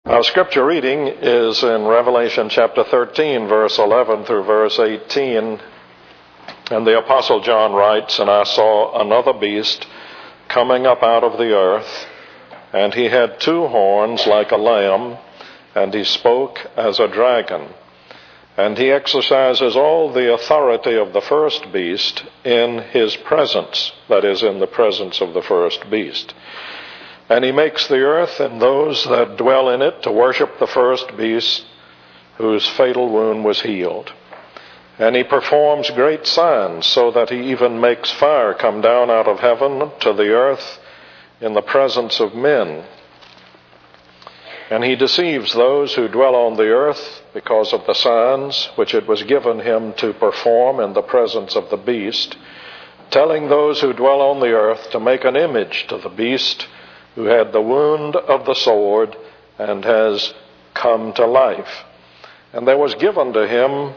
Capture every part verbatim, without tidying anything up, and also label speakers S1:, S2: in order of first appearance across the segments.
S1: Our scripture reading is in Revelation chapter thirteen, verse eleven through verse eighteen. And the Apostle John writes, "And I saw another beast coming up out of the earth, and he had two horns like a lamb, and he spoke as a dragon. And he exercises all the authority of the first beast in his presence," that is, in the presence of the first beast. "And he makes the earth and those that dwell in it to worship the first beast, whose fatal wound was healed. And he performs great signs, so that he even makes fire come down out of heaven to the earth in the presence of men. And he deceives those who dwell on the earth because of the signs which it was given him to perform in the presence of the beast, telling those who dwell on the earth to make an image to the beast who had the wound of the sword and has come to life. And there was given to him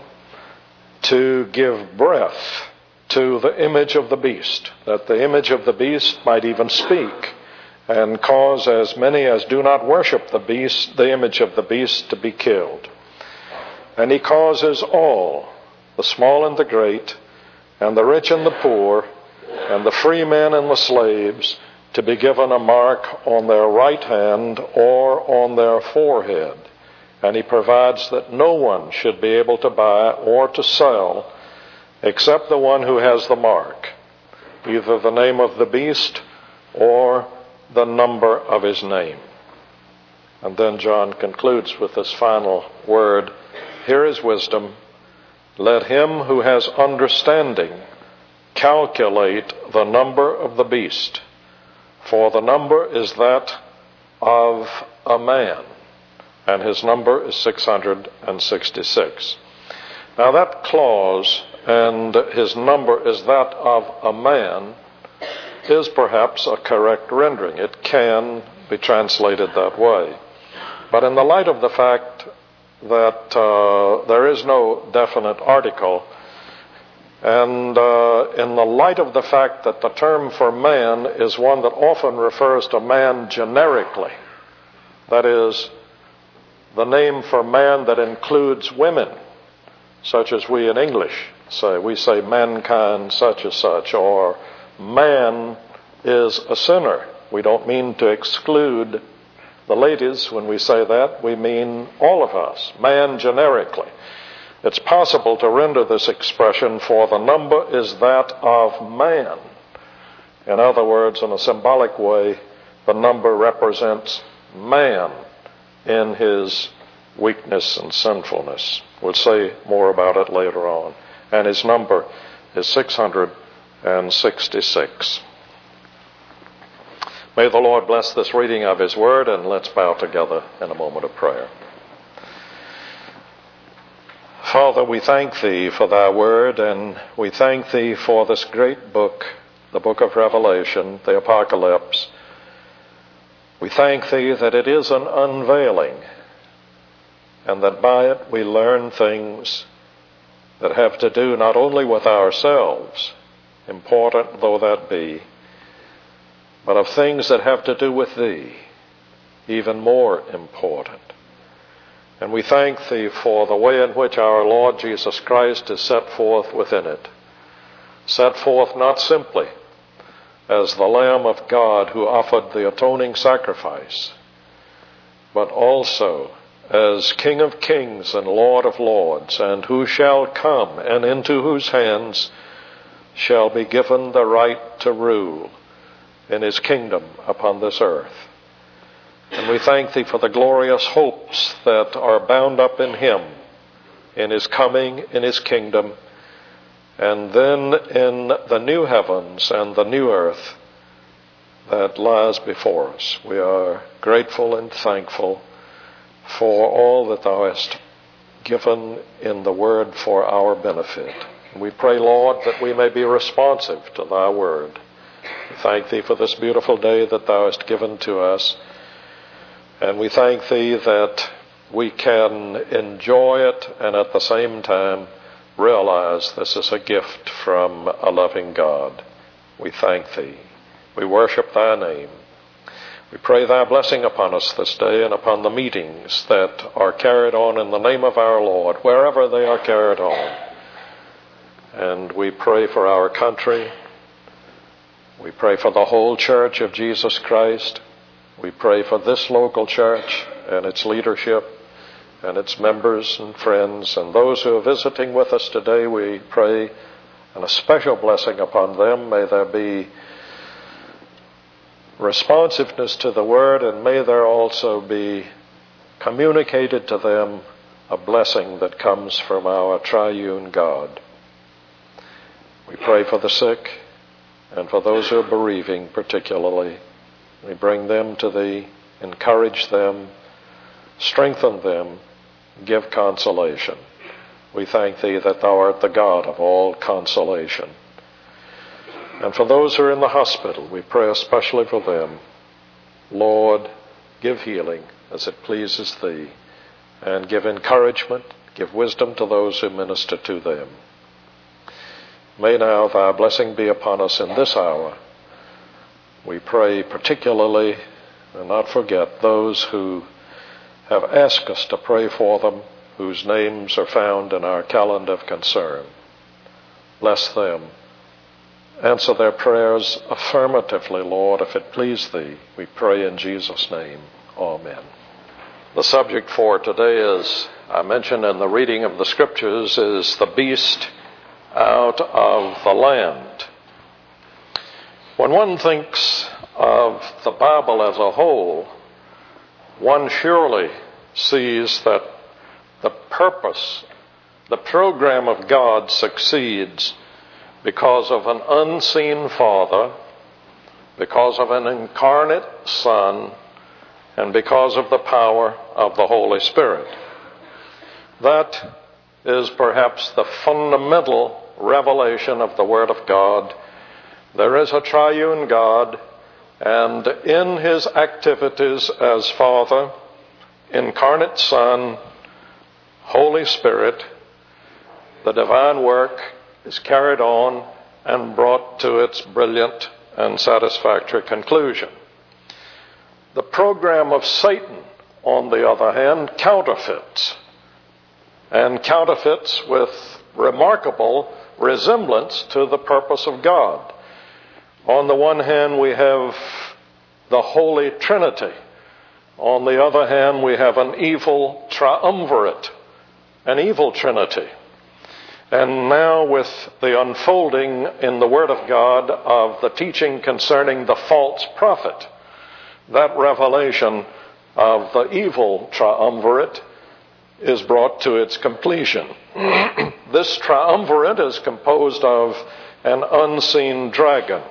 S1: to give breath to the image of the beast, that the image of the beast might even speak, and cause as many as do not worship the beast, the image of the beast, to be killed. And he causes all, the small and the great, and the rich and the poor, and the free men and the slaves, to be given a mark on their right hand or on their forehead. And he provides that no one should be able to buy or to sell except the one who has the mark, either the name of the beast or the number of his name." And then John concludes with this final word, "Here is wisdom. Let him who has understanding calculate the number of the beast, for the number is that of a man, and his number is six hundred sixty-six. Now that clause, "and his number is that of a man," is perhaps a correct rendering. It can be translated that way. But in the light of the fact that uh, there is no definite article, and uh, in the light of the fact that the term for man is one that often refers to man generically, that is, the name for man that includes women, such as we in English say. We say mankind such as such, or man is a sinner. We don't mean to exclude the ladies when we say that. We mean all of us, man generically. It's possible to render this expression, "for the number is that of man." In other words, in a symbolic way, the number represents man in his weakness and sinfulness. We'll say more about it later on. And his number is six hundred sixty-six. May the Lord bless this reading of his word, and let's bow together in a moment of prayer. Father, we thank thee for thy word, and we thank thee for this great book, the book of Revelation, the Apocalypse. We thank thee that it is an unveiling, and that by it we learn things that have to do not only with ourselves, important though that be, but of things that have to do with thee, even more important. And we thank thee for the way in which our Lord Jesus Christ is set forth within it, set forth not simply as the Lamb of God who offered the atoning sacrifice, but also as King of kings and Lord of lords, and who shall come, and into whose hands shall be given the right to rule in his kingdom upon this earth. And we thank thee for the glorious hopes that are bound up in him, in his coming, in his kingdom, and then in the new heavens and the new earth that lies before us. We are grateful and thankful for all that thou hast given in the word for our benefit. We pray, Lord, that we may be responsive to thy word. We thank thee for this beautiful day that thou hast given to us. And we thank thee that we can enjoy it and at the same time realize this is a gift from a loving God. We thank thee. We worship thy name. We pray thy blessing upon us this day and upon the meetings that are carried on in the name of our Lord, wherever they are carried on. And we pray for our country. We pray for the whole church of Jesus Christ. We pray for this local church and its leadership and its members and friends and those who are visiting with us today. We pray and a special blessing upon them. May there be responsiveness to the word, and may there also be communicated to them a blessing that comes from our triune God. We pray for the sick and for those who are bereaving particularly. We bring them to thee, encourage them, strengthen them, give consolation. We thank thee that thou art the God of all consolation. And for those who are in the hospital, we pray especially for them. Lord, give healing as it pleases thee, and give encouragement, give wisdom to those who minister to them. May now thy blessing be upon us in this hour. We pray particularly, and not forget, those who have asked us to pray for them, whose names are found in our calendar of concern. Bless them. Answer their prayers affirmatively, Lord, if it please thee. We pray in Jesus' name. Amen. The subject for today, as I mentioned in the reading of the scriptures, is the beast out of the land. When one thinks of the Bible as a whole, one surely sees that the purpose, the program of God succeeds because of an unseen Father, because of an incarnate Son, and because of the power of the Holy Spirit. That is perhaps the fundamental revelation of the Word of God. There is a triune God, and in his activities as Father, incarnate Son, Holy Spirit, the divine work is carried on and brought to its brilliant and satisfactory conclusion. The program of Satan, on the other hand, counterfeits, and counterfeits with remarkable resemblance to the purpose of God. On the one hand, we have the Holy Trinity. On the other hand, we have an evil triumvirate, an evil Trinity. And now with the unfolding in the Word of God of the teaching concerning the false prophet, that revelation of the evil triumvirate is brought to its completion. This triumvirate is composed of an unseen dragon.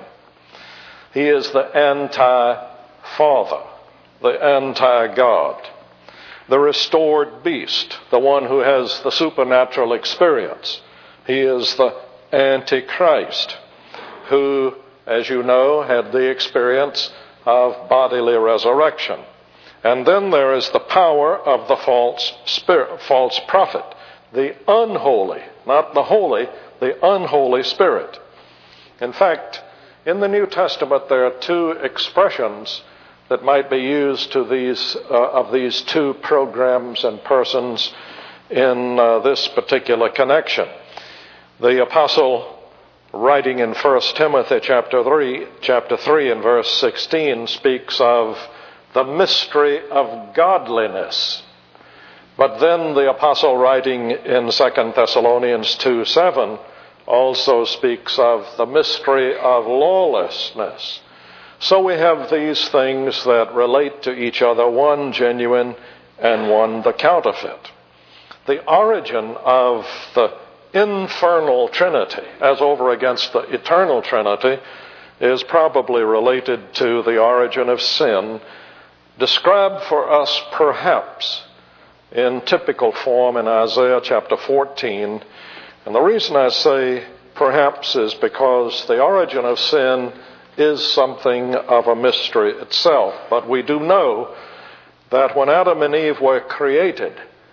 S1: He is the anti-Father, the anti-God, the restored beast, the one who has the supernatural experience. He is the Antichrist, who, as you know, had the experience of bodily resurrection. And then there is the power of the false spirit, false prophet, the unholy, not the holy, the unholy spirit. In fact, in the New Testament, there are two expressions that might be used to these uh, of these two programs and persons in uh, this particular connection. The apostle, writing in First Timothy chapter three, chapter three and verse sixteen, speaks of the mystery of godliness. But then the apostle, writing in Second Thessalonians two seven, also speaks of the mystery of lawlessness. So we have these things that relate to each other, one genuine and one the counterfeit. The origin of the infernal Trinity, as over against the eternal Trinity, is probably related to the origin of sin, described for us perhaps in typical form in Isaiah chapter fourteen. And the reason I say perhaps is because the origin of sin is something of a mystery itself. But we do know that when Adam and Eve were created,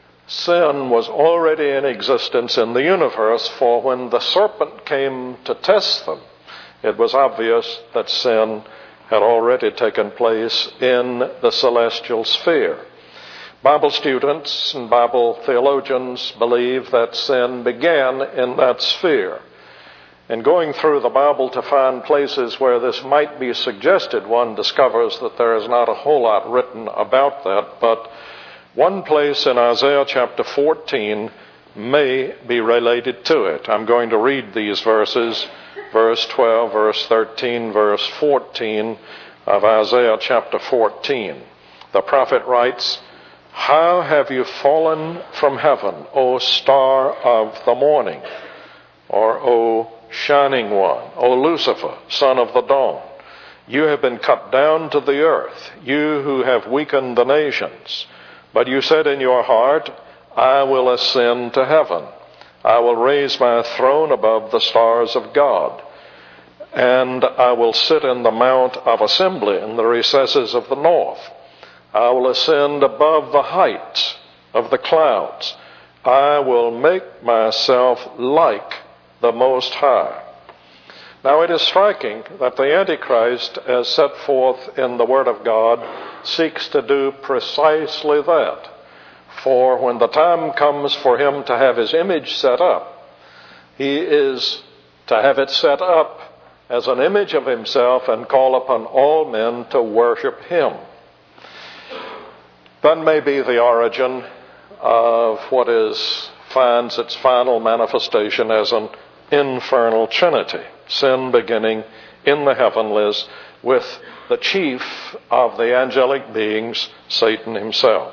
S1: sin was already in existence in the universe, for when the serpent came to test them, it was obvious that sin had already taken place in the celestial sphere. Bible students and Bible theologians believe that sin began in that sphere. In going through the Bible to find places where this might be suggested, one discovers that there is not a whole lot written about that, but one place in Isaiah chapter fourteen may be related to it. I'm going to read these verses, verse twelve, verse thirteen, verse fourteen of Isaiah chapter fourteen. The prophet writes, "How have you fallen from heaven, O star of the morning, or O shining one, O Lucifer, son of the dawn? You have been cut down to the earth, you who have weakened the nations. But you said in your heart, I will ascend to heaven. I will raise my throne above the stars of God. And I will sit in the mount of assembly in the recesses of the north. I will ascend above the heights of the clouds. I will make myself like the Most High." Now it is striking that the Antichrist, as set forth in the Word of God, seeks to do precisely that. For when the time comes for him to have his image set up, he is to have it set up as an image of himself and call upon all men to worship him. That may be the origin of what is finds its final manifestation as an infernal trinity, sin beginning in the heavenlies with the chief of the angelic beings, Satan himself.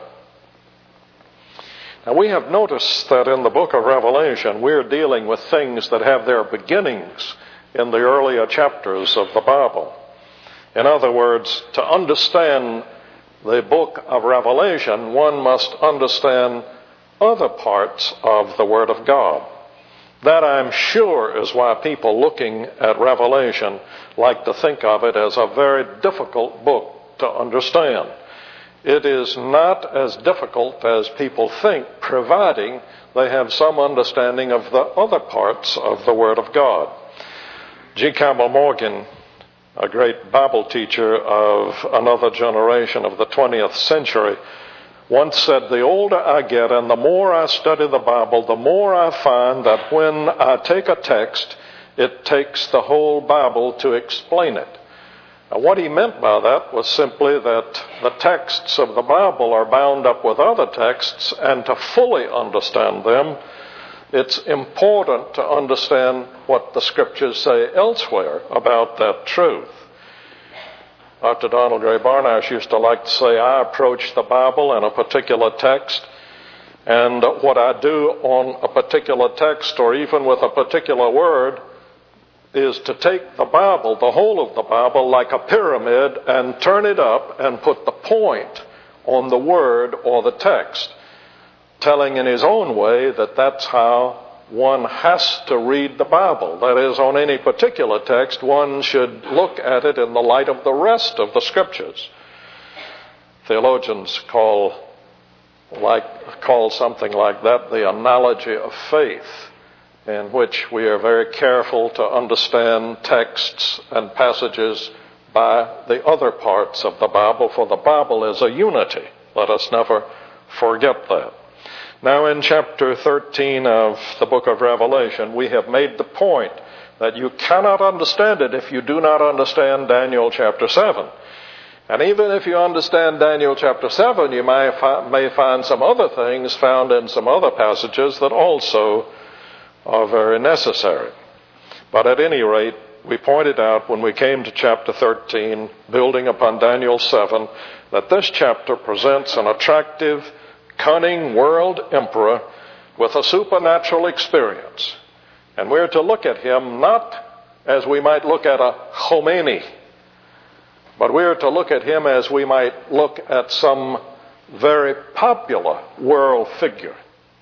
S1: Now we have noticed that in the book of Revelation we're dealing with things that have their beginnings in the earlier chapters of the Bible. In other words, to understand the book of Revelation, one must understand other parts of the Word of God. That, I'm sure, is why people looking at Revelation like to think of it as a very difficult book to understand. It is not as difficult as people think, providing they have some understanding of the other parts of the Word of God. G. Campbell Morgan, a great Bible teacher of another generation of the twentieth century, once said, "The older I get and the more I study the Bible, the more I find that when I take a text, it takes the whole Bible to explain it." Now, what he meant by that was simply that the texts of the Bible are bound up with other texts, and to fully understand them, it's important to understand what the Scriptures say elsewhere about that truth. Doctor Donald Gray Barnash used to like to say, I approach the Bible in a particular text, and what I do on a particular text or even with a particular word is to take the Bible, the whole of the Bible, like a pyramid and turn it up and put the point on the word or the text, telling in his own way that that's how one has to read the Bible. That is, on any particular text, one should look at it in the light of the rest of the Scriptures. Theologians call, like, call something like that the analogy of faith, in which we are very careful to understand texts and passages by the other parts of the Bible, for the Bible is a unity. Let us never forget that. Now in chapter thirteen of the book of Revelation, we have made the point that you cannot understand it if you do not understand Daniel chapter seven. And even if you understand Daniel chapter seven, you may, fi- may find some other things found in some other passages that also are very necessary. But at any rate, we pointed out when we came to chapter thirteen, building upon Daniel seven, that this chapter presents an attractive, cunning world emperor with a supernatural experience. And we're to look at him not as we might look at a Khomeini, but we're to look at him as we might look at some very popular world figure.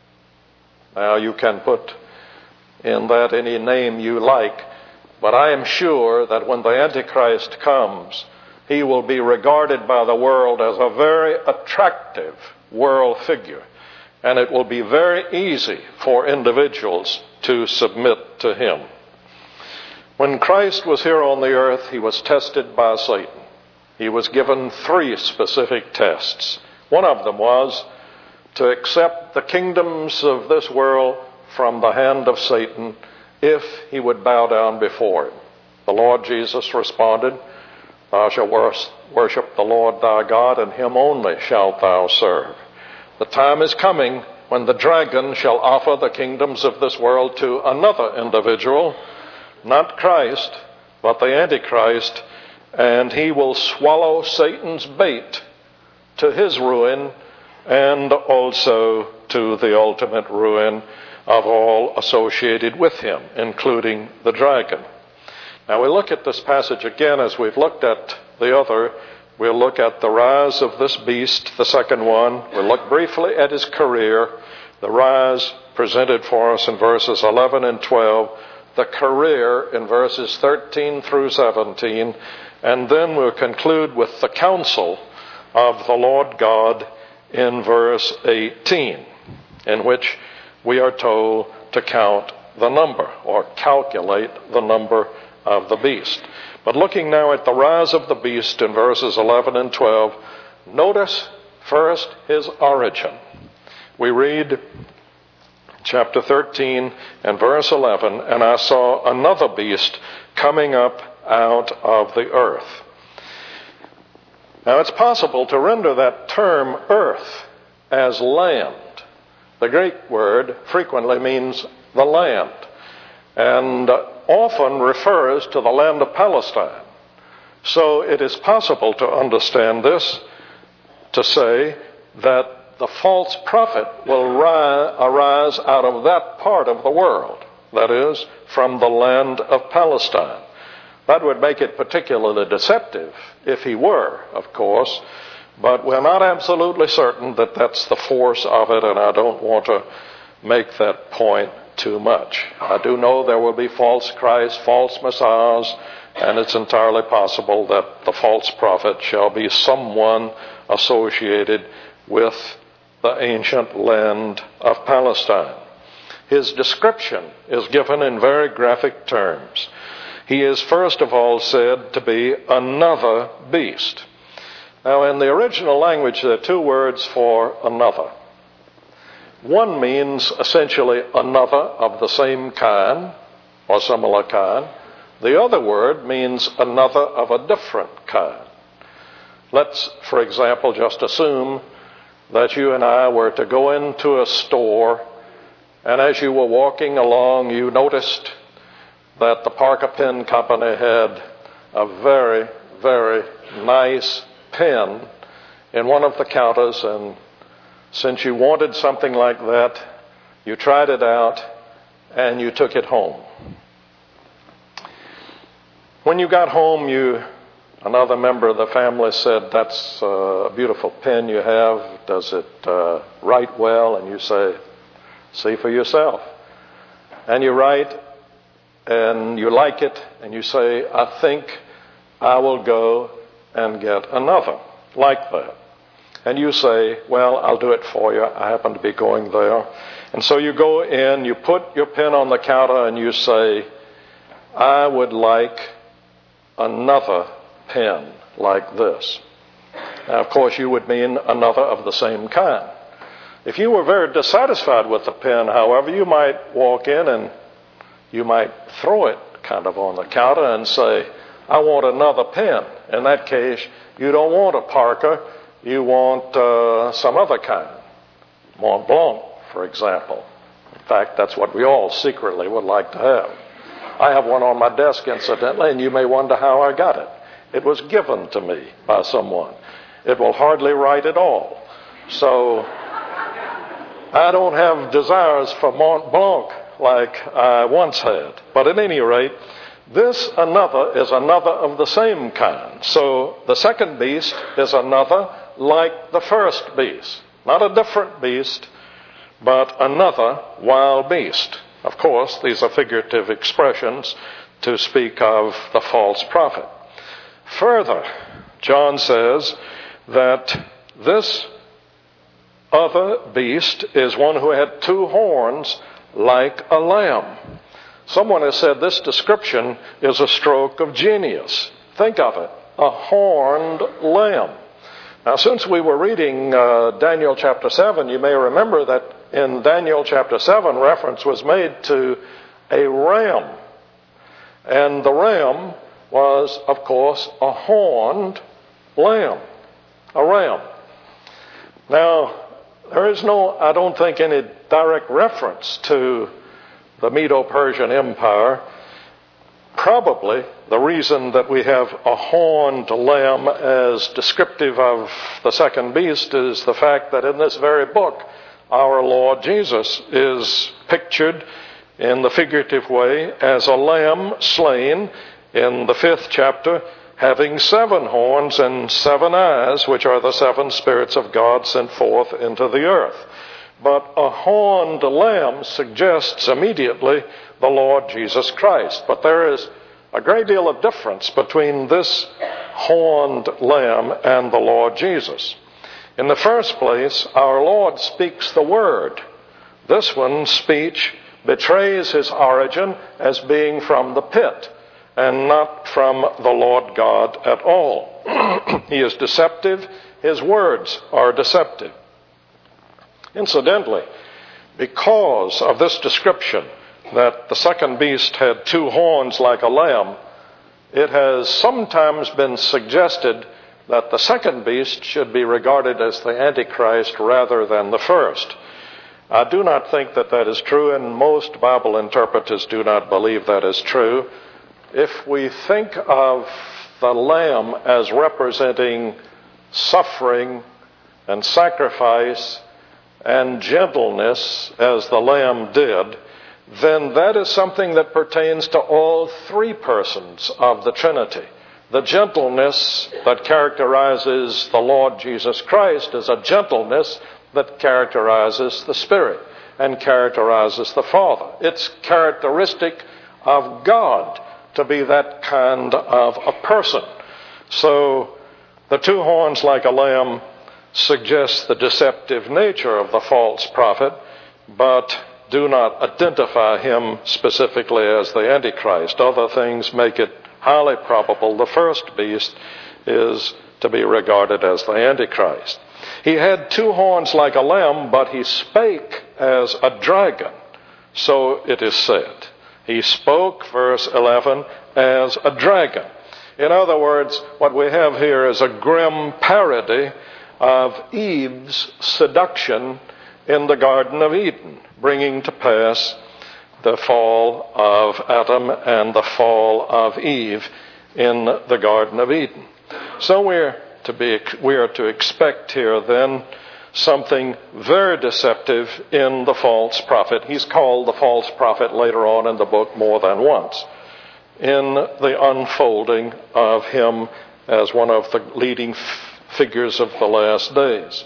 S1: Now you can put in that any name you like, but I am sure that when the Antichrist comes, he will be regarded by the world as a very attractive world figure, and it will be very easy for individuals to submit to him. When Christ was here on the earth, he was tested by Satan. He was given three specific tests. One of them was to accept the kingdoms of this world from the hand of Satan if he would bow down before him. The Lord Jesus responded, "Thou shalt worship the Lord thy God, and him only shalt thou serve." The time is coming when the dragon shall offer the kingdoms of this world to another individual, not Christ, but the Antichrist, and he will swallow Satan's bait to his ruin and also to the ultimate ruin of all associated with him, including the dragon. Now we look at this passage again as we've looked at the other. We'll look at the rise of this beast, the second one. We'll look briefly at his career, the rise presented for us in verses eleven and twelve, the career in verses thirteen through seventeen, and then we'll conclude with the counsel of the Lord God in verse eighteen, in which we are told to count the number or calculate the number of the beast. But looking now at the rise of the beast in verses eleven and twelve, notice first his origin. We read chapter thirteen and verse eleven, "And I saw another beast coming up out of the earth." Now it's possible to render that term earth as land. The Greek word frequently means the land, and often refers to the land of Palestine. So it is possible to understand this to say that the false prophet will ri- arise out of that part of the world, that is, from the land of Palestine. That would make it particularly deceptive if he were, of course, but we're not absolutely certain that that's the force of it, and I don't want to make that point too much. I do know there will be false Christs, false messiahs, and it's entirely possible that the false prophet shall be someone associated with the ancient land of Palestine. His description is given in very graphic terms. He is first of all said to be another beast. Now, in the original language, there are two words for another. One means essentially another of the same kind or similar kind. The other word means another of a different kind. Let's, for example, just assume that you and I were to go into a store, and as you were walking along, you noticed that the Parker Pen Company had a very, very nice pen in one of the counters, and since you wanted something like that, you tried it out and you took it home. When you got home, you another member of the family said, "That's a beautiful pen you have. Does it uh, write well?" And you say, "See for yourself." And you write, and you like it, and you say, "I think I will go and get another like that." And you say, "Well, I'll do it for you. I happen to be going there." And so you go in, you put your pen on the counter, and you say, "I would like another pen like this." Now, of course, you would mean another of the same kind. If you were very dissatisfied with the pen, however, you might walk in and you might throw it kind of on the counter and say, "I want another pen." In that case, you don't want a Parker, you want uh, some other kind. Mont Blanc, for example. In fact, that's what we all secretly would like to have. I have one on my desk, incidentally, and you may wonder how I got it. It was given to me by someone. It will hardly write at all. So I don't have desires for Mont Blanc like I once had. But at any rate, this another is another of the same kind. So the second beast is another like the first beast. Not a different beast, but another wild beast. Of course, these are figurative expressions to speak of the false prophet. Further, John says that this other beast is one who had two horns like a lamb. Someone has said this description is a stroke of genius. Think of it, a horned lamb. Now, since we were reading uh, Daniel chapter seven, you may remember that in Daniel chapter seven, reference was made to a ram. And the ram was, of course, a horned lamb. A ram. Now, there is no, I don't think, any direct reference to the Medo-Persian Empire. Probably the reason that we have a horned lamb as descriptive of the second beast is the fact that in this very book, our Lord Jesus is pictured in the figurative way as a lamb slain in the fifth chapter, having seven horns and seven eyes, which are the seven spirits of God sent forth into the earth. But a horned lamb suggests immediately the Lord Jesus Christ. But there is a great deal of difference between this horned lamb and the Lord Jesus. In the first place, our Lord speaks the word. This one's speech betrays his origin as being from the pit and not from the Lord God at all. He is deceptive. His words are deceptive. Incidentally, because of this description that the second beast had two horns like a lamb, it has sometimes been suggested that the second beast should be regarded as the Antichrist rather than the first. I do not think that that is true, and most Bible interpreters do not believe that is true. If we think of the lamb as representing suffering and sacrifice and gentleness, as the lamb did, then that is something that pertains to all three persons of the Trinity. The gentleness that characterizes the Lord Jesus Christ is a gentleness that characterizes the Spirit and characterizes the Father. It's characteristic of God to be that kind of a person. So the two horns like a lamb suggest the deceptive nature of the false prophet, but do not identify him specifically as the Antichrist. Other things make it highly probable the first beast is to be regarded as the Antichrist. He had two horns like a lamb, but he spake as a dragon, so it is said. He spoke, verse eleven, as a dragon. In other words, what we have here is a grim parody of Eve's seduction in the Garden of Eden, bringing to pass the fall of Adam and the fall of Eve in the Garden of Eden. So we're to be, we are to expect here then something very deceptive in the false prophet. He's called the false prophet later on in the book more than once, in the unfolding of him as one of the leading f- figures of the last days.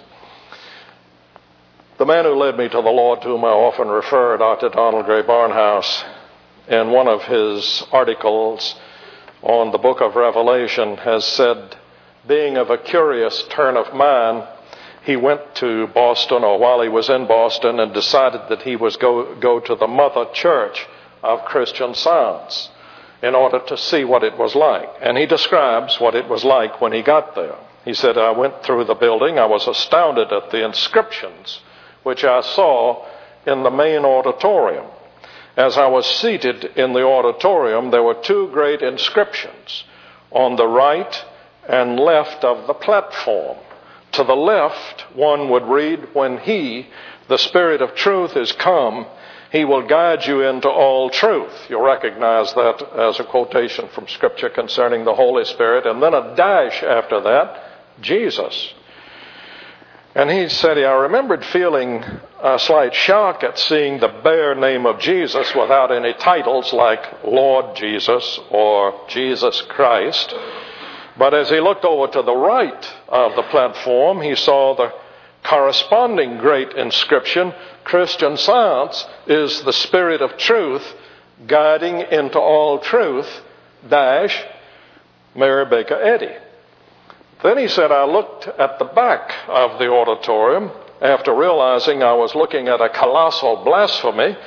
S1: The man who led me to the Lord, to whom I often refer, Doctor Donald Gray Barnhouse, in one of his articles on the book of Revelation, has said, being of a curious turn of mind, he went to Boston, or while he was in Boston, and decided that he was go, go to the mother church of Christian Science in order to see what it was like. And he describes what it was like when he got there. He said, I went through the building. I was astounded at the inscriptions which I saw in the main auditorium. As I was seated in the auditorium, there were two great inscriptions on the right and left of the platform. To the left, one would read, when he, the Spirit of truth, is come, he will guide you into all truth. You'll recognize that as a quotation from Scripture concerning the Holy Spirit. And then a dash after that, Jesus. And he said, I remembered feeling a slight shock at seeing the bare name of Jesus without any titles like Lord Jesus or Jesus Christ. But as he looked over to the right of the platform, he saw the corresponding great inscription, Christian Science is the Spirit of truth, guiding into all truth, dash, Mary Baker Eddy. Then he said, I looked at the back of the auditorium after realizing I was looking at a colossal blasphemy.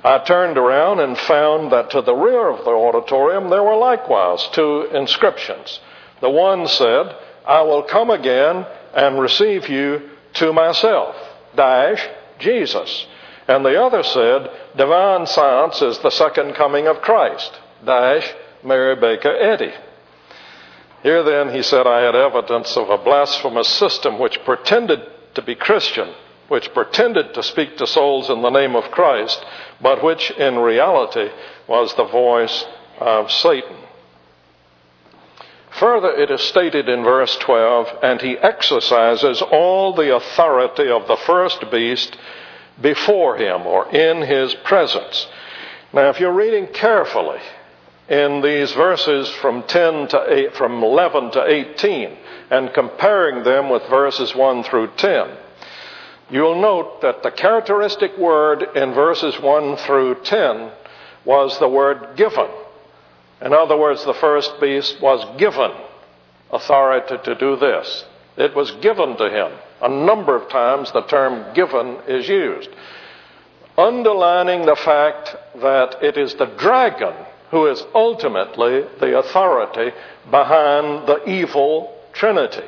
S1: I turned around and found that to the rear of the auditorium there were likewise two inscriptions. The one said, "I will come again and receive you to myself, dash, Jesus." And the other said, "Divine Science is the second coming of Christ, dash, Mary Baker Eddy." Here then, he said, I had evidence of a blasphemous system which pretended to be Christian, which pretended to speak to souls in the name of Christ, but which in reality was the voice of Satan. Further, it is stated in verse twelve, "And he exercises all the authority of the first beast before him," or in his presence. Now, if you're reading carefully in these verses from ten to eight, from eleven to eighteen, and comparing them with verses one through ten, you'll note that the characteristic word in verses one through ten was the word given. In other words, the first beast was given authority to do this. It was given to him. A number of times the term given is used, underlining the fact that it is the dragon who is ultimately the authority behind the evil trinity.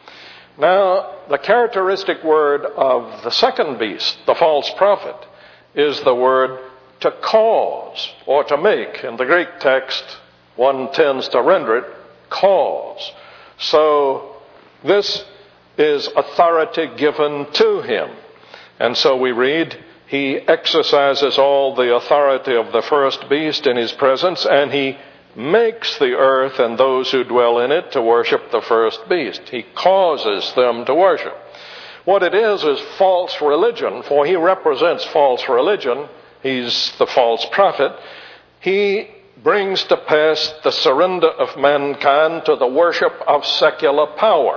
S1: Now, the characteristic word of the second beast, the false prophet, is the word to cause or to make. In the Greek text, one tends to render it cause. So this is authority given to him. And so we read, he exercises all the authority of the first beast in his presence, and he makes the earth and those who dwell in it to worship the first beast. He causes them to worship. What it is is false religion, for he represents false religion. He's the false prophet. He brings to pass the surrender of mankind to the worship of secular power.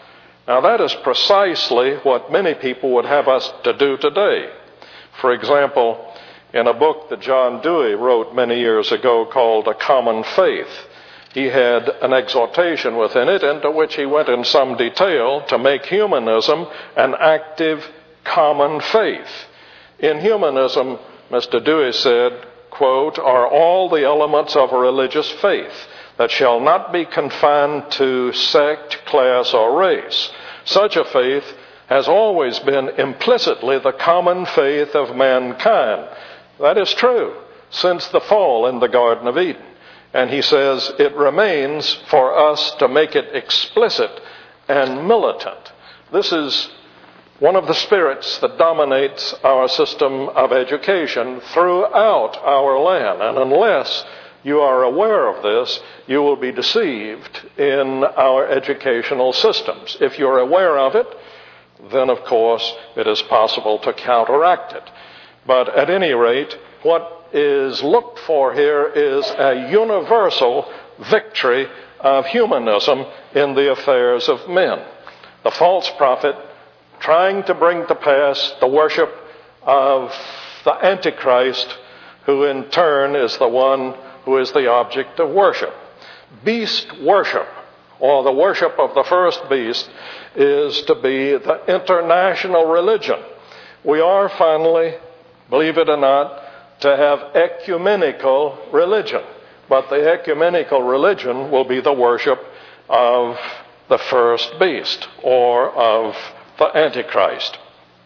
S1: Now that is precisely what many people would have us to do today. For example, in a book that John Dewey wrote many years ago called A Common Faith, he had an exhortation within it into which he went in some detail to make humanism an active common faith. In humanism, Mister Dewey said, quote, "are all the elements of a religious faith that shall not be confined to sect, class, or race. Such a faith has always been implicitly the common faith of mankind." That is true since the fall in the Garden of Eden. And he says it remains for us to make it explicit and militant. This is one of the spirits that dominates our system of education throughout our land. And unless you are aware of this, you will be deceived in our educational systems. If you're aware of it, then of course it is possible to counteract it. But at any rate, what is looked for here is a universal victory of humanism in the affairs of men. The false prophet trying to bring to pass the worship of the Antichrist, who in turn is the one who is the object of worship. Beast worship, or the worship of the first beast, is to be the international religion. We are finally, believe it or not, to have ecumenical religion. But the ecumenical religion will be the worship of the first beast, or of the Antichrist.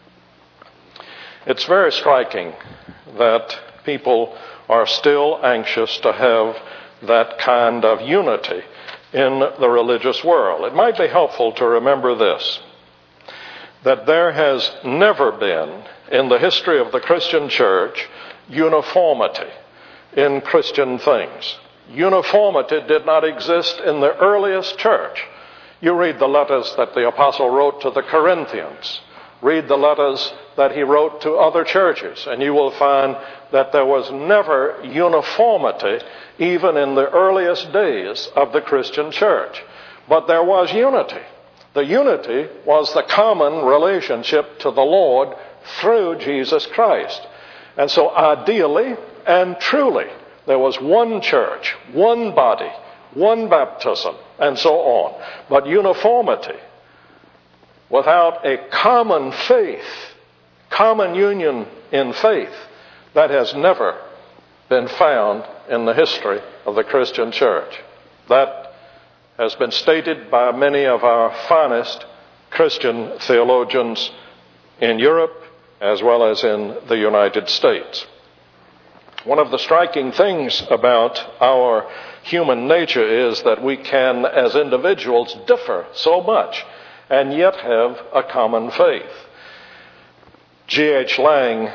S1: It's very striking that people are still anxious to have that kind of unity in the religious world. It might be helpful to remember this, that there has never been in the history of the Christian church uniformity in Christian things. Uniformity did not exist in the earliest church. You read the letters that the apostle wrote to the Corinthians. Read the letters that he wrote to other churches, and you will find that there was never uniformity even in the earliest days of the Christian church. But there was unity. The unity was the common relationship to the Lord through Jesus Christ. And so ideally and truly, there was one church, one body, one baptism, and so on. But uniformity without a common faith, common union in faith, That has never been found in the history of the Christian church. That has been stated by many of our finest Christian theologians in Europe as well as in the United States. One of the striking things about our human nature is that we can, as individuals, differ so much and yet have a common faith. G H Lang,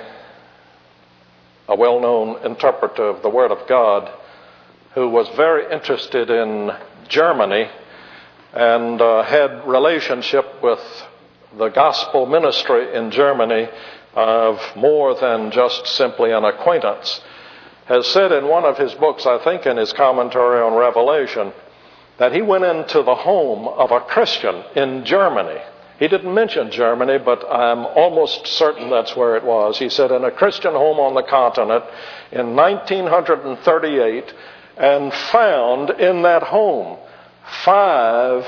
S1: a well-known interpreter of the Word of God, who was very interested in Germany and uh, had relationship with the gospel ministry in Germany of more than just simply an acquaintance, has said in one of his books, I think in his commentary on Revelation, that he went into the home of a Christian in Germany. He didn't mention Germany, but I'm almost certain that's where it was. He said in a Christian home on the continent in nineteen thirty-eight, and found in that home five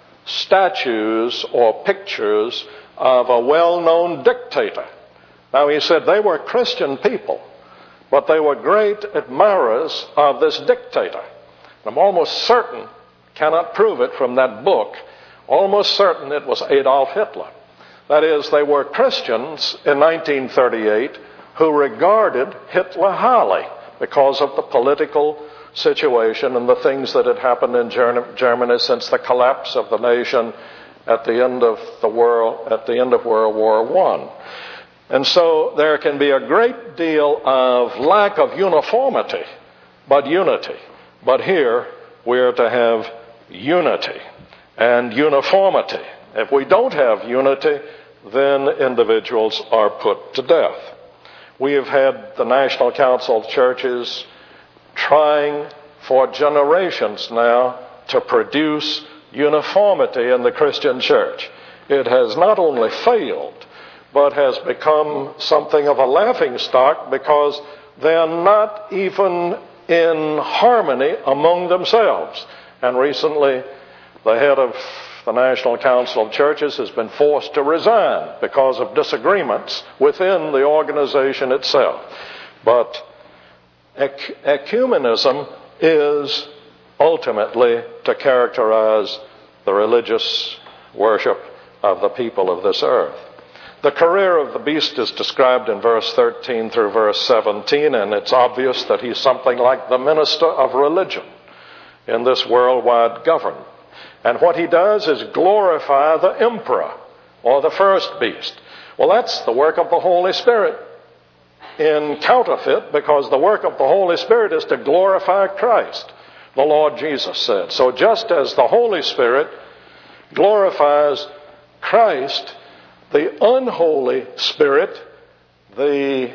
S1: statues or pictures of a well-known dictator. Now, he said they were Christian people, but they were great admirers of this dictator. I'm almost certain, cannot prove it from that book, almost certain it was Adolf Hitler. That is, they were Christians in nineteen thirty-eight who regarded Hitler highly because of the political situation and the things that had happened in Germany since the collapse of the nation at the end of the world, at the end of World War One. And so there can be a great deal of lack of uniformity, but unity. But here we're to have unity and uniformity. If we don't have unity, then individuals are put to death. We have had the National Council of Churches trying for generations now to produce uniformity in the Christian church. It has not only failed, but has become something of a laughingstock because they are not even in harmony among themselves. And recently, the head of the National Council of Churches has been forced to resign because of disagreements within the organization itself. But ec- ecumenism is ultimately to characterize the religious worship of the people of this earth. The career of the beast is described in verse thirteen through verse seventeen, and it's obvious that he's something like the minister of religion in this worldwide government. And what he does is glorify the emperor or the first beast. Well, that's the work of the Holy Spirit in counterfeit, because the work of the Holy Spirit is to glorify Christ, the Lord Jesus said. So just as the Holy Spirit glorifies Christ, the unholy spirit, the,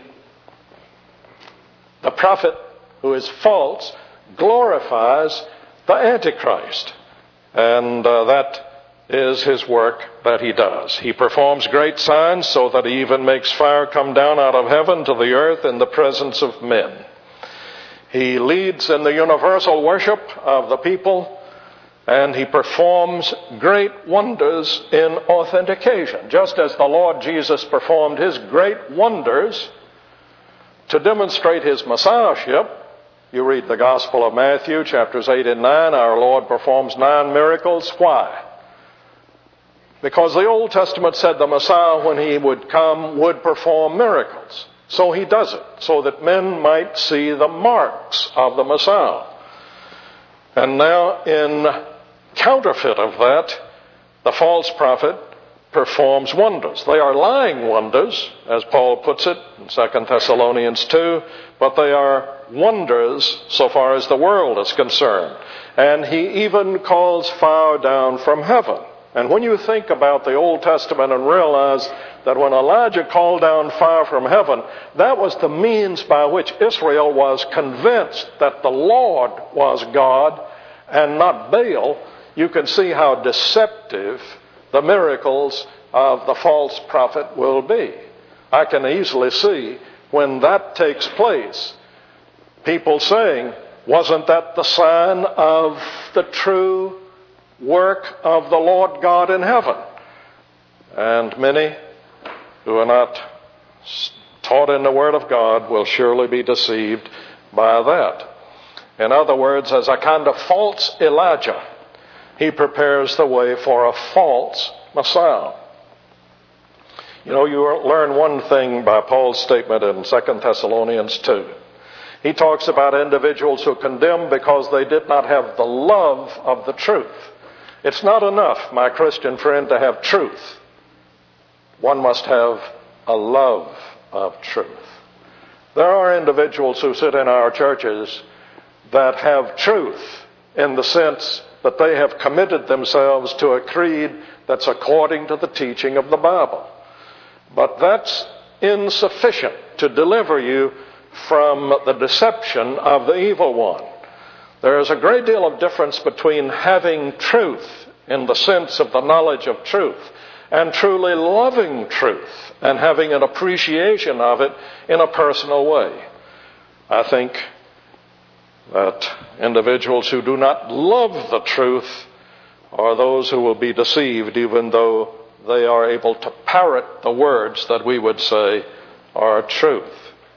S1: the prophet who is false, glorifies the Antichrist. And uh, that is his work that he does. He performs great signs so that he even makes fire come down out of heaven to the earth in the presence of men. He leads in the universal worship of the people, and he performs great wonders in authentication, just as the Lord Jesus performed his great wonders to demonstrate his messiahship. You read the Gospel of Matthew, chapters eight and nine, our Lord performs nine miracles. Why? Because the Old Testament said the Messiah, when he would come, would perform miracles. So he does it, so that men might see the marks of the Messiah. And now, in counterfeit of that, the false prophet performs wonders. They are lying wonders, as Paul puts it in Second Thessalonians two, but they are wonders so far as the world is concerned. And he even calls fire down from heaven. And when you think about the Old Testament and realize that when Elijah called down fire from heaven, that was the means by which Israel was convinced that the Lord was God and not Baal, you can see how deceptive the miracles of the false prophet will be. I can easily see when that takes place, people saying, wasn't that the sign of the true work of the Lord God in heaven? And many who are not taught in the Word of God will surely be deceived by that. In other words, as a kind of false Elijah, he prepares the way for a false Messiah. You know, you learn one thing by Paul's statement in Second Thessalonians two. He talks about individuals who condemn because they did not have the love of the truth. It's not enough, my Christian friend, to have truth. One must have a love of truth. There are individuals who sit in our churches that have truth in the sense that they have committed themselves to a creed that's according to the teaching of the Bible. But that's insufficient to deliver you from the deception of the evil one. There is a great deal of difference between having truth in the sense of the knowledge of truth and truly loving truth and having an appreciation of it in a personal way. I think that individuals who do not love the truth are those who will be deceived, even though they are able to parrot the words that we would say are truth.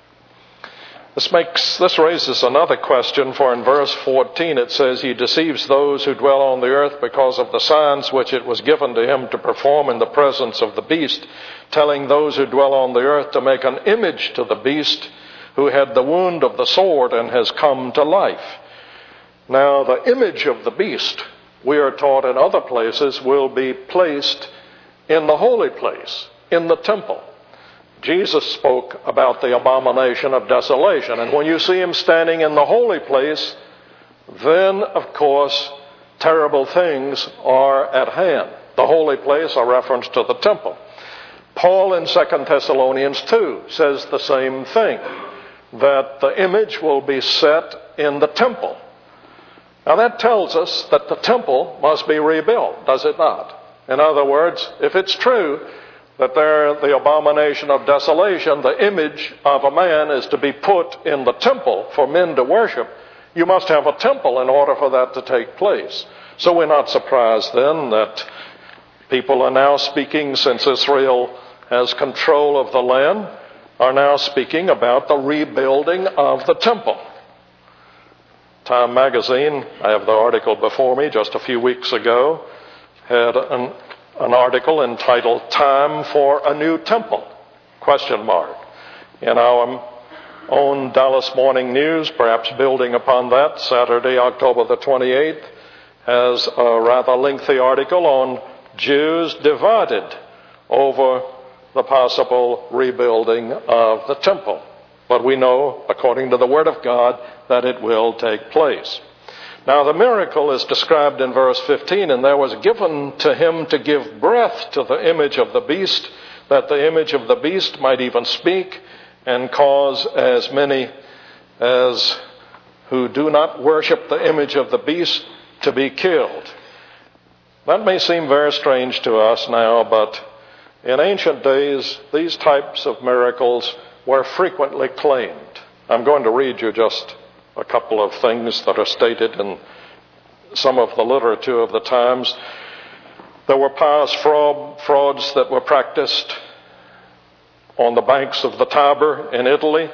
S1: This makes this raises another question, for in verse fourteen it says, he deceives those who dwell on the earth because of the signs which it was given to him to perform in the presence of the beast, telling those who dwell on the earth to make an image to the beast who had the wound of the sword and has come to life. Now, the image of the beast, we are taught in other places, will be placed in the holy place, in the temple. Jesus spoke about the abomination of desolation. And when you see him standing in the holy place, then, of course, terrible things are at hand. The holy place, a reference to the temple. Paul in Second Thessalonians two says the same thing, that the image will be set in the temple. Now that tells us that the temple must be rebuilt, does it not? In other words, if it's true that there, the abomination of desolation, the image of a man is to be put in the temple for men to worship, you must have a temple in order for that to take place. So we're not surprised then that people are now speaking, since Israel has control of the land, are now speaking about the rebuilding of the temple. Time magazine, I have the article before me just a few weeks ago, had an, an article entitled Time for a New Temple, question mark. In our own Dallas Morning News, perhaps building upon that, Saturday, October the twenty-eighth, has a rather lengthy article on Jews divided over the possible rebuilding of the temple. But we know, according to the Word of God, that it will take place. Now, the miracle is described in verse fifteen, and there was given to him to give breath to the image of the beast, that the image of the beast might even speak and cause as many as who do not worship the image of the beast to be killed. That may seem very strange to us now, but in ancient days, these types of miracles were frequently claimed. I'm going to read you just a couple of things that are stated in some of the literature of the times. There were pious fraud, frauds that were practiced on the banks of the Tiber in Italy,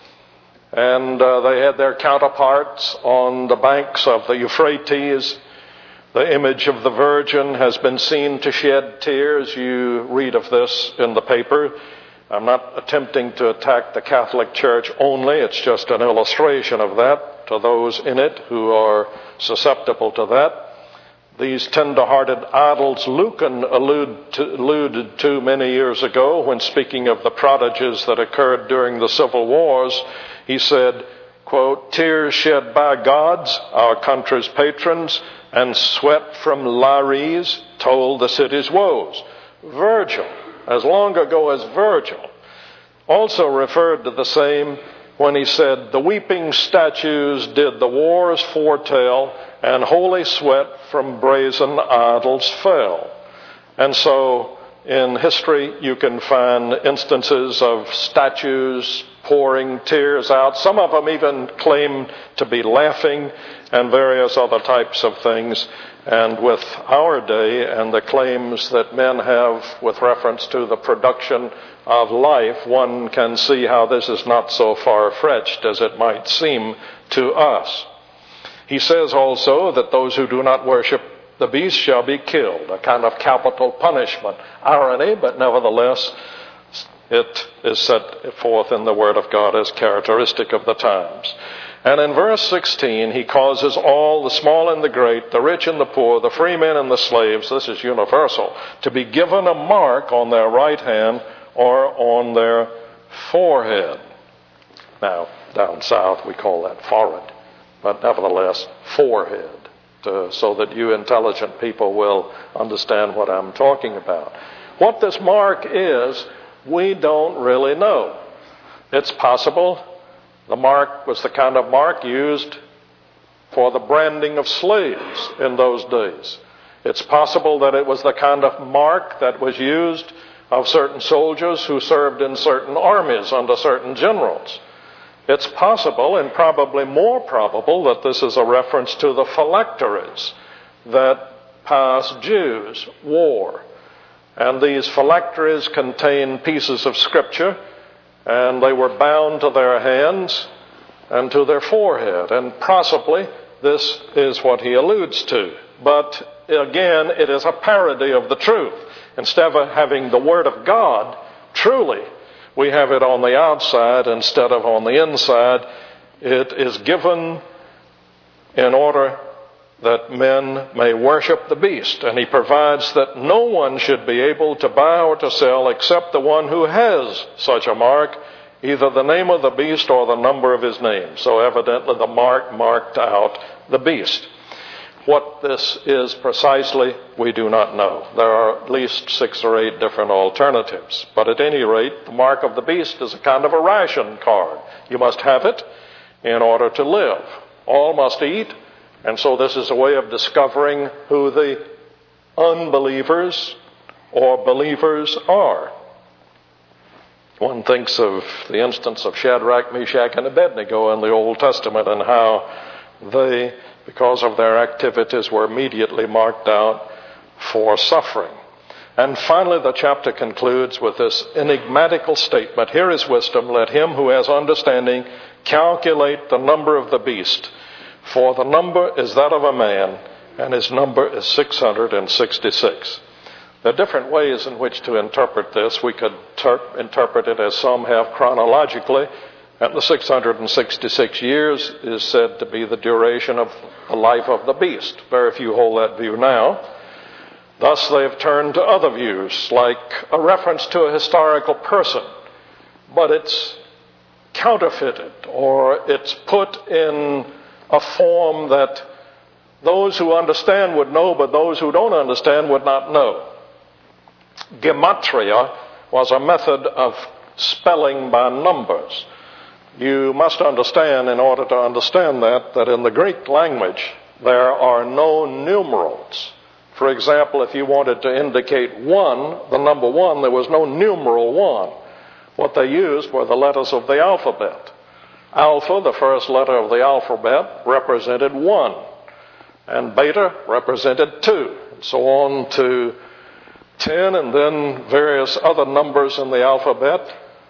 S1: and uh, they had their counterparts on the banks of the Euphrates. The image of the Virgin has been seen to shed tears. You read of this in the paper. I'm not attempting to attack the Catholic Church only. It's just an illustration of that to those in it who are susceptible to that. These tender-hearted idols Lucan allude to, alluded to many years ago when speaking of the prodigies that occurred during the civil wars. He said, quote, tears shed by gods, our country's patrons, and sweat from Lares told the city's woes. Virgil, as long ago as Virgil, also referred to the same when he said, the weeping statues did the wars foretell, and holy sweat from brazen idols fell. And so in history you can find instances of statues pouring tears out. Some of them even claim to be laughing, and various other types of things. And with our day and the claims that men have with reference to the production of life, one can see how this is not so far-fetched as it might seem to us. He says also that those who do not worship the beast shall be killed, a kind of capital punishment. Irony, but nevertheless, it is set forth in the Word of God as characteristic of the times. And in verse sixteen, he causes all, the small and the great, the rich and the poor, the free men and the slaves, this is universal, to be given a mark on their right hand or on their forehead. Now, down south we call that forehead, but nevertheless, forehead, to, so that you intelligent people will understand what I'm talking about. What this mark is, we don't really know. It's possible the mark was the kind of mark used for the branding of slaves in those days. It's possible that it was the kind of mark that was used of certain soldiers who served in certain armies under certain generals. It's possible, and probably more probable, that this is a reference to the phylacteries that past Jews wore. And these phylacteries contain pieces of scripture, and they were bound to their hands and to their forehead. And possibly this is what he alludes to. But again, it is a parody of the truth. Instead of having the Word of God, truly, we have it on the outside instead of on the inside. It is given in order that men may worship the beast. And he provides that no one should be able to buy or to sell except the one who has such a mark, either the name of the beast or the number of his name. So evidently the mark marked out the beast. What this is precisely, we do not know. There are at least six or eight different alternatives. But at any rate, the mark of the beast is a kind of a ration card. You must have it in order to live. All must eat. And so this is a way of discovering who the unbelievers or believers are. One thinks of the instance of Shadrach, Meshach, and Abednego in the Old Testament and how they, because of their activities, were immediately marked out for suffering. And finally, the chapter concludes with this enigmatical statement. Here is wisdom. Let him who has understanding calculate the number of the beast. For the number is that of a man, and his number is six hundred sixty-six. There are different ways in which to interpret this. We could ter- interpret it as some have chronologically, and the six hundred sixty-six years is said to be the duration of the life of the beast. Very few hold that view now. Thus they have turned to other views, like a reference to a historical person, but it's counterfeited, or it's put in a form that those who understand would know, but those who don't understand would not know. Gematria was a method of spelling by numbers. You must understand, in order to understand that, that in the Greek language there are no numerals. For example, if you wanted to indicate one, the number one, there was no numeral one. What they used were the letters of the alphabet. Alpha, the first letter of the alphabet, represented one, and beta represented two, and so on to ten, and then various other numbers in the alphabet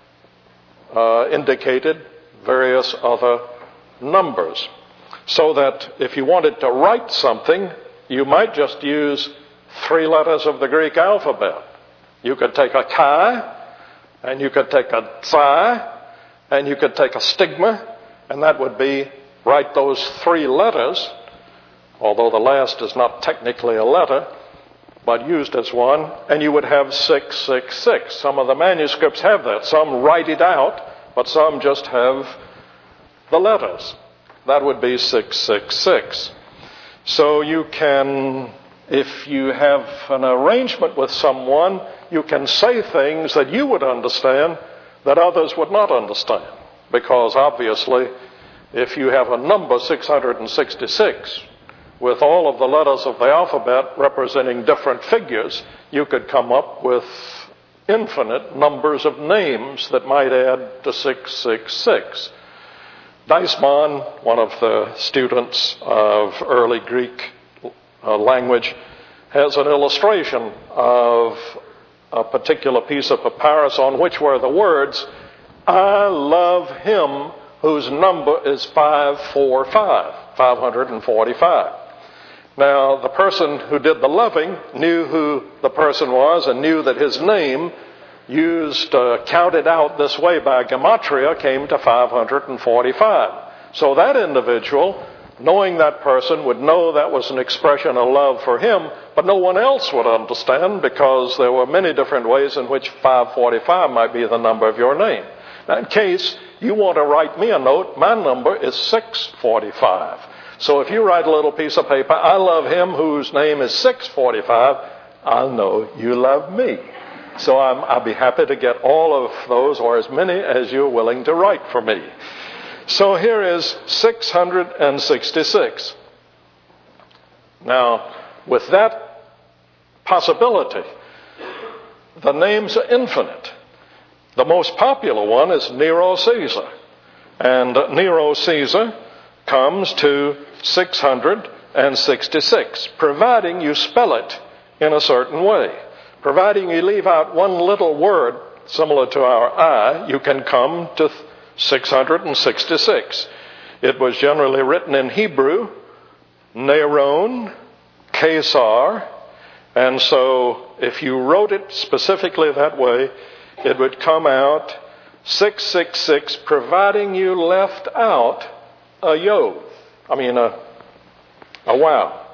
S1: uh, indicated various other numbers. So that if you wanted to write something, you might just use three letters of the Greek alphabet. You could take a chi, and you could take a psi, and you could take a stigma, and that would be, write those three letters, although the last is not technically a letter, but used as one, and you would have six six six. Some of the manuscripts have that. Some write it out, but some just have the letters. That would be six six six. So you can, if you have an arrangement with someone, you can say things that you would understand that others would not understand. Because obviously, if you have a number six hundred sixty-six, with all of the letters of the alphabet representing different figures, you could come up with infinite numbers of names that might add to six six six. Deismann, one of the students of early Greek uh, language has an illustration of a particular piece of papyrus on which were the words, I love him whose number is five forty-five, five hundred forty-five. Now, the person who did the loving knew who the person was and knew that his name, used, uh, counted out this way by gematria, came to five hundred forty-five. So that individual, knowing that person, would know that was an expression of love for him, but no one else would understand because there were many different ways in which five forty-five might be the number of your name. Now, in case you want to write me a note, my number is six forty-five. So if you write a little piece of paper, I love him whose name is six forty-five, I'll know you love me. So I'm, I'll be happy to get all of those, or as many as you're willing to write for me. So here is six hundred sixty-six. Now, with that possibility, the names are infinite. The most popular one is Nero Caesar. And Nero Caesar comes to six hundred sixty-six, providing you spell it in a certain way. Providing you leave out one little word similar to our I, you can come to six hundred sixty-six. It was generally written in Hebrew, Neron, Caesar, and so if you wrote it specifically that way, it would come out six six six, providing you left out a yod. I mean a, a wow.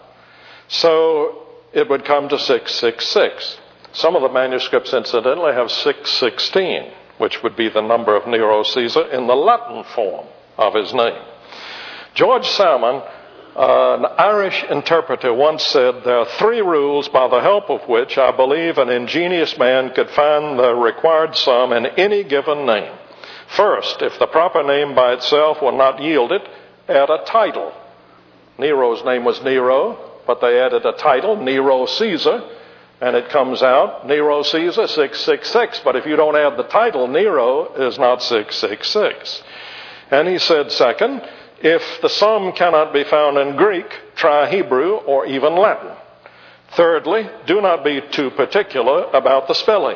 S1: So it would come to six six six. Some of the manuscripts, incidentally, have six sixteen, which would be the number of Nero Caesar in the Latin form of his name. George Salmon, uh, an Irish interpreter, once said, there are three rules by the help of which I believe an ingenious man could find the required sum in any given name. First, if the proper name by itself will not yield it, add a title. Nero's name was Nero, but they added a title, Nero Caesar, and it comes out, Nero Caesar, six six six. But if you don't add the title, Nero is not six six six. And he said, second, if the sum cannot be found in Greek, try Hebrew or even Latin. Thirdly, do not be too particular about the spelling.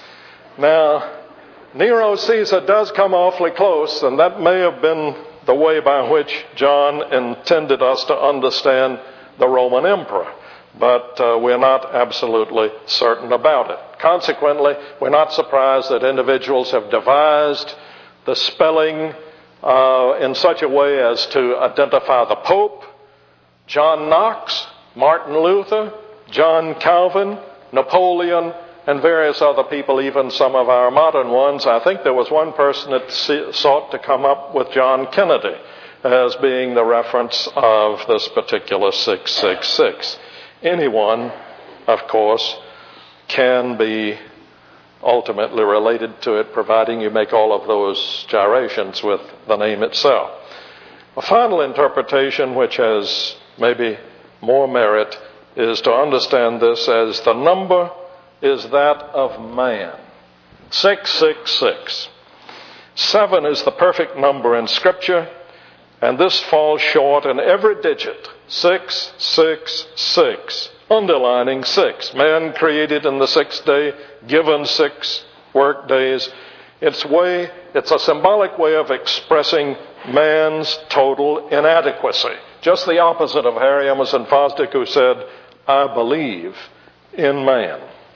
S1: Now, Nero Caesar does come awfully close, and that may have been the way by which John intended us to understand the Roman emperor. But uh, we're not absolutely certain about it. Consequently, we're not surprised that individuals have devised the spelling uh, in such a way as to identify the Pope, John Knox, Martin Luther, John Calvin, Napoleon, and various other people, even some of our modern ones. I think there was one person that sought to come up with John Kennedy as being the reference of this particular six six six. Anyone, of course, can be ultimately related to it, providing you make all of those gyrations with the name itself. A final interpretation, which has maybe more merit, is to understand this as the number is that of man. six six six. Seven is the perfect number in Scripture, and this falls short in every digit. Six, six, six, underlining six. Man created in the sixth day, given six work days. It's way, it's a symbolic way of expressing man's total inadequacy. Just the opposite of Harry Emerson Fosdick, who said, I believe in man.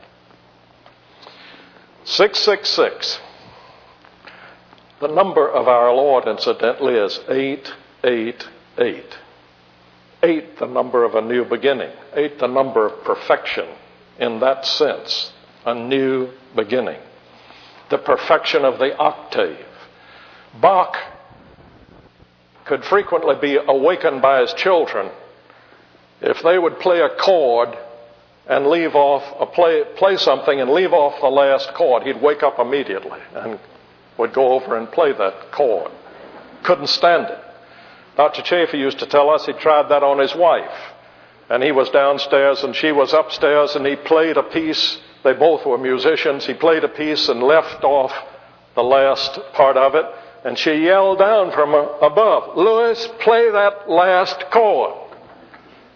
S1: six six six. The number of our Lord, incidentally, is eight eight eight. Eight, the number of a new beginning. Eight, the number of perfection in that sense. A new beginning. The perfection of the octave. Bach could frequently be awakened by his children if they would play a chord and leave off, a play, play something and leave off the last chord. He'd wake up immediately and would go over and play that chord. Couldn't stand it. Doctor Chaffee used to tell us he tried that on his wife. And he was downstairs and she was upstairs, and he played a piece. They both were musicians. He played a piece and left off the last part of it. And she yelled down from above, Louis, play that last chord.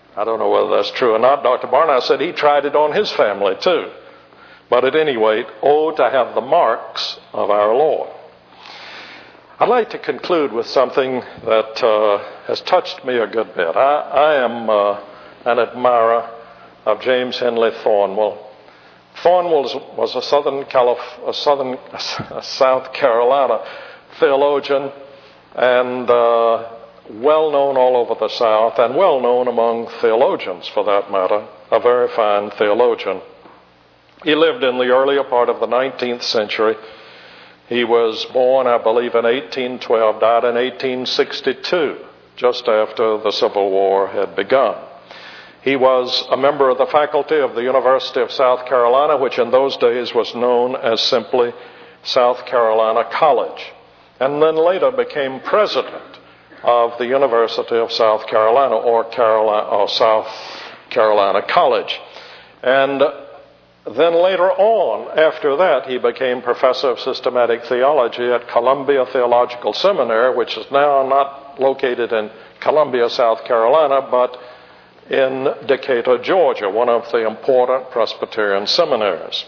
S1: I don't know whether that's true or not. Doctor Barnard said he tried it on his family too. But at any rate, oh, to have the marks of our Lord. I'd like to conclude with something that uh, has touched me a good bit. I, I am uh, an admirer of James Henley Thornwell. Thornwell was a Southern Calif- a Southern, a South Carolina theologian, and uh, well known all over the South, and well known among theologians, for that matter. A very fine theologian. He lived in the earlier part of the nineteenth century. He was born, I believe, in eighteen twelve, died in eighteen sixty-two, just after the Civil War had begun. He was a member of the faculty of the University of South Carolina, which in those days was known as simply South Carolina College, and then later became president of the University of South Carolina, or Carolina, or South Carolina College. And then later on, after that, he became professor of systematic theology at Columbia Theological Seminary, which is now not located in Columbia, South Carolina, but in Decatur, Georgia, one of the important Presbyterian seminaries.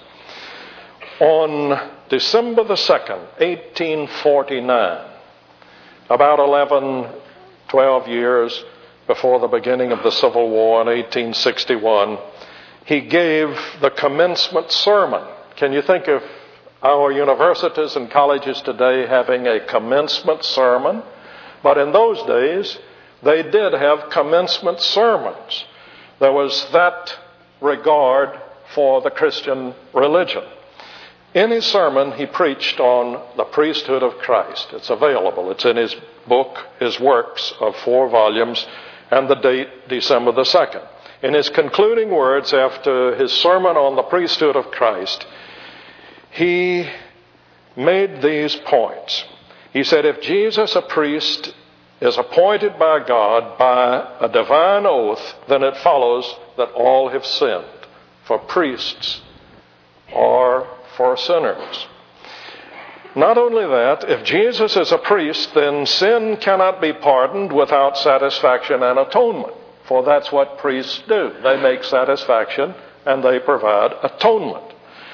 S1: On December the second, eighteen forty-nine, about eleven, twelve years before the beginning of the Civil War in eighteen sixty-one, he gave the commencement sermon. Can you think of our universities and colleges today having a commencement sermon? But in those days, they did have commencement sermons. There was that regard for the Christian religion. In his sermon, he preached on the priesthood of Christ. It's available. It's in his book, his works of four volumes, and the date, December the second. In his concluding words after his sermon on the priesthood of Christ, he made these points. He said, if Jesus, a priest, is appointed by God by a divine oath, then it follows that all have sinned, for priests or for sinners. Not only that, if Jesus is a priest, then sin cannot be pardoned without satisfaction and atonement. For that's what priests do. They make satisfaction and they provide atonement.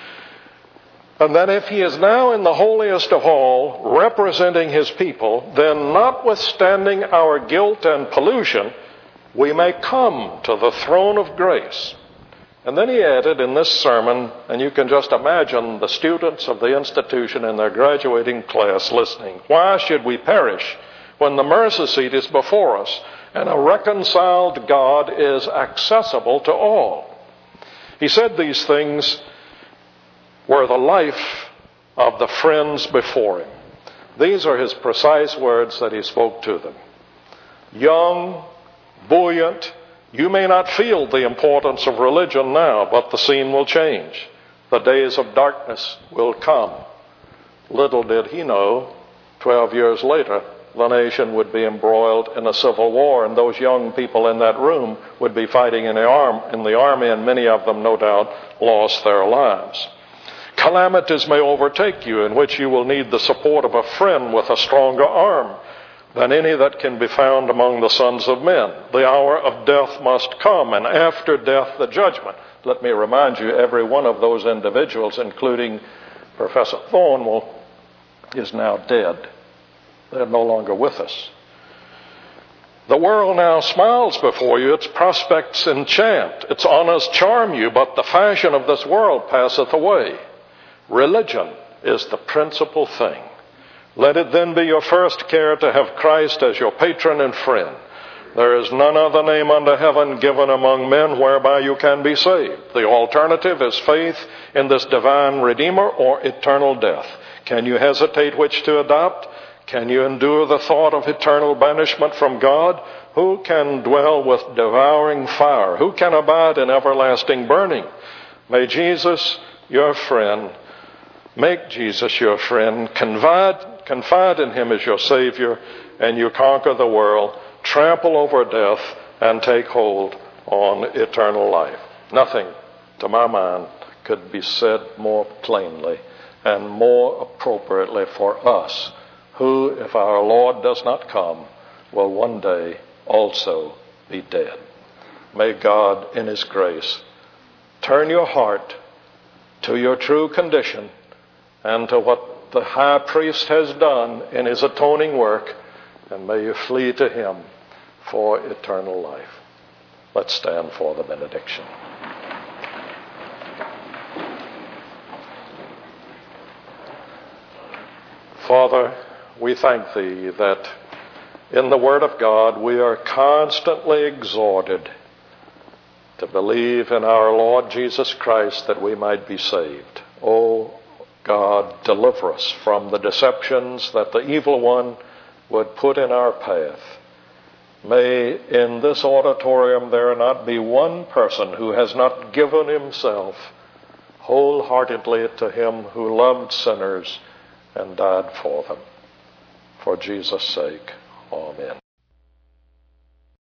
S1: And that if he is now in the holiest of all, representing his people, then notwithstanding our guilt and pollution, we may come to the throne of grace. And then he added in this sermon, and you can just imagine the students of the institution in their graduating class listening, why should we perish when the mercy seat is before us and a reconciled God is accessible to all? He said these things were the life of the friends before him. These are his precise words that he spoke to them. Young, buoyant, you may not feel the importance of religion now, but the scene will change. The days of darkness will come. Little did he know, twelve years later, the nation would be embroiled in a civil war, and those young people in that room would be fighting in the, arm, in the army, and many of them, no doubt, lost their lives. Calamities may overtake you in which you will need the support of a friend with a stronger arm than any that can be found among the sons of men. The hour of death must come, and after death, the judgment. Let me remind you, every one of those individuals, including Professor Thornwell, is now dead. They're no longer with us. The world now smiles before you. Its prospects enchant. Its honors charm you, but the fashion of this world passeth away. Religion is the principal thing. Let it then be your first care to have Christ as your patron and friend. There is none other name under heaven given among men whereby you can be saved. The alternative is faith in this divine Redeemer or eternal death. Can you hesitate which to adopt? Can you endure the thought of eternal banishment from God? Who can dwell with devouring fire? Who can abide in everlasting burning? May Jesus, your friend, make Jesus your friend. Confide, confide in him as your Savior, and you conquer the world, trample over death, and take hold on eternal life. Nothing, to my mind, could be said more plainly and more appropriately for us, who, if our Lord does not come, will one day also be dead. may God in his grace turn your heart to your true condition and to what the high priest has done in his atoning work, and may you flee to him for eternal life. Let's stand for the benediction. Father, we thank thee that in the Word of God we are constantly exhorted to believe in our Lord Jesus Christ that we might be saved. O God, deliver us from the deceptions that the evil one would put in our path. May in this auditorium there not be one person who has not given himself wholeheartedly to him who loved sinners and died for them. For Jesus' sake, amen.